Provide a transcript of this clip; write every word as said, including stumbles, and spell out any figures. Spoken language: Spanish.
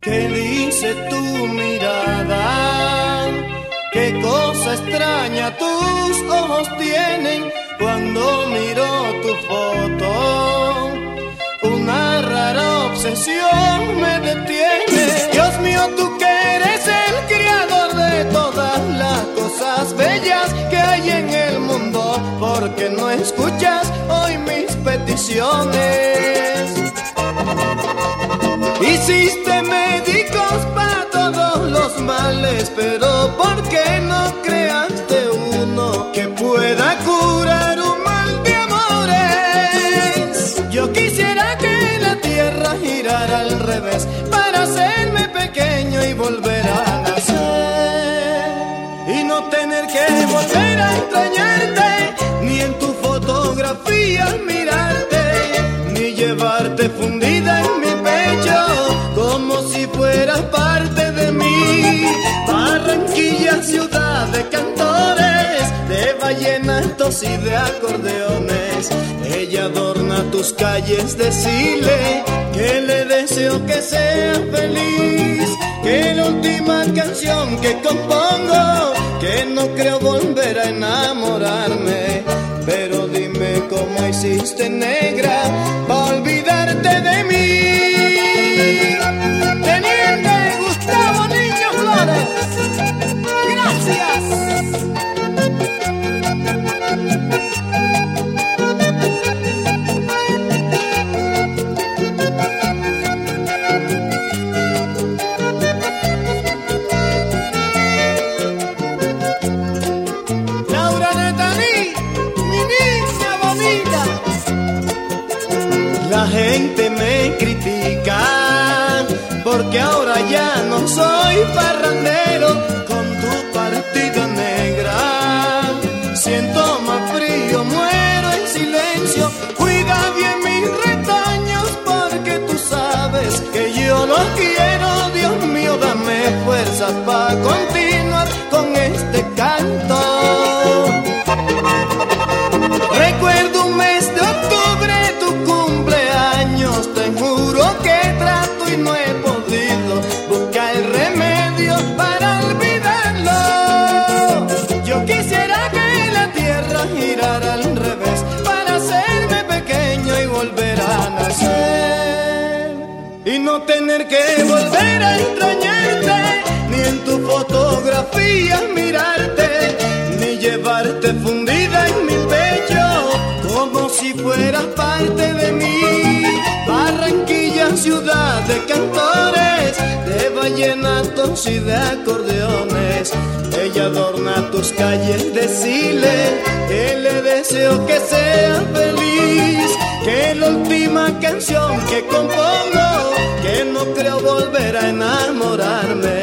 ¿Qué dice tu mirada? ¿Qué cosa extraña tus ojos tienen cuando miro tu foto? Una rara obsesión me detiene. Dios mío, tú que eres el creador de todas las cosas bellas que hay en el mundo, ¿por qué no escuchas hoy mis peticiones? Hiciste médicos para todos los males, pero ¿por qué no creaste uno que pueda curar un mal de amores? Yo quisiera que la tierra girara al revés para hacerme pequeño y volver a nacer, y no tener que volver a extrañarte, ni en tu fotografía mirarte, ni llevarte fundida en mi pecho como si fueras parte de mí. Barranquilla, ciudad de cantores, de vallenatos y de acordeones, ella adorna tus calles. Decile que le deseo que sea feliz, que la última canción que compongo, que no creo volver a enamorarme. Pero dime cómo hiciste, negra, para olvidarte de mí. Teniente Gustavo Niño Flores, gracias. La gente me critica porque ahora ya no soy parrandero con tu partida negra. Siento más frío, muero en silencio. Cuida bien mis retoños porque tú sabes que yo los quiero. Dios mío, dame fuerzas para continuar con este canto. Recuerdo un mes de octubre, tu cumpleaños, te juro que trato y no he podido buscar el remedio para olvidarlo. Yo quisiera que la tierra girara al revés para hacerme pequeño y volver a nacer, y no tener que volver a extrañarte, ni en tu fotografía mirarte, ni llevarte fundida en mi pecho como si fueras parte de mí. Barranquilla, ciudad de cantores, de vallenatos y de acordeones, ella adorna tus calles. Decile que le deseo que sea feliz, que la última canción que compongo, que no creo volver a enamorarme.